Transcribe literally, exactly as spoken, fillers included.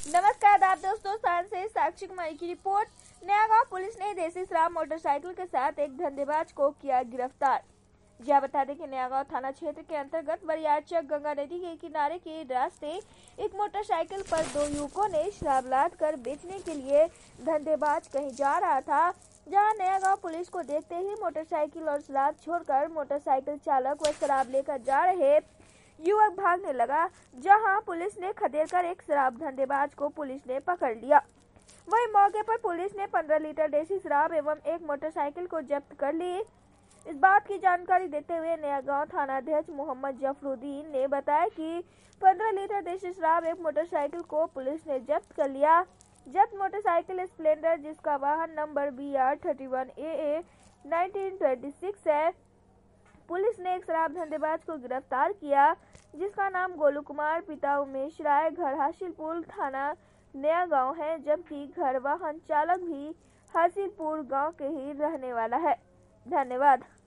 नमस्कार आप दोस्तों, शान से साक्षी कुमारी की रिपोर्ट। नया गांव पुलिस ने देसी शराब मोटरसाइकिल के साथ एक धंधेबाज को किया गिरफ्तार। जहाँ बता दें कि नया गांव थाना क्षेत्र के अंतर्गत बरियारचक गंगा नदी के किनारे के रास्ते एक मोटरसाइकिल पर दो युवकों ने शराब लाद कर बेचने के लिए धंधेबाज कहीं जा रहा था। जहां नया गांव पुलिस को देखते ही मोटरसाइकिल और शराब छोड़कर मोटरसाइकिल चालक व शराब लेकर जा रहे युवक भागने लगा। जहां पुलिस ने खदेड़कर एक शराब धंधेबाज को पुलिस ने पकड़ लिया। वहीं मौके पर पुलिस ने पंद्रह लीटर देसी शराब एवं एक मोटरसाइकिल को जब्त कर ली। इस बात की जानकारी देते हुए नया गांव थाना अध्यक्ष मोहम्मद जफरुद्दीन ने बताया कि पंद्रह लीटर देसी शराब एक मोटरसाइकिल को पुलिस ने जब्त कर लिया। जब्त मोटरसाइकिल स्प्लेंडर जिसका वाहन नंबर B R thirty one A A nineteen twenty six है। पुलिस ने एक शराब धंधेबाज को गिरफ्तार किया जिसका नाम गोलू कुमार, पिता उमेश राय, घर हासिलपुर थाना नया गांव है, जबकि घर वाहन चालक भी हासिलपुर गांव के ही रहने वाला है। धन्यवाद।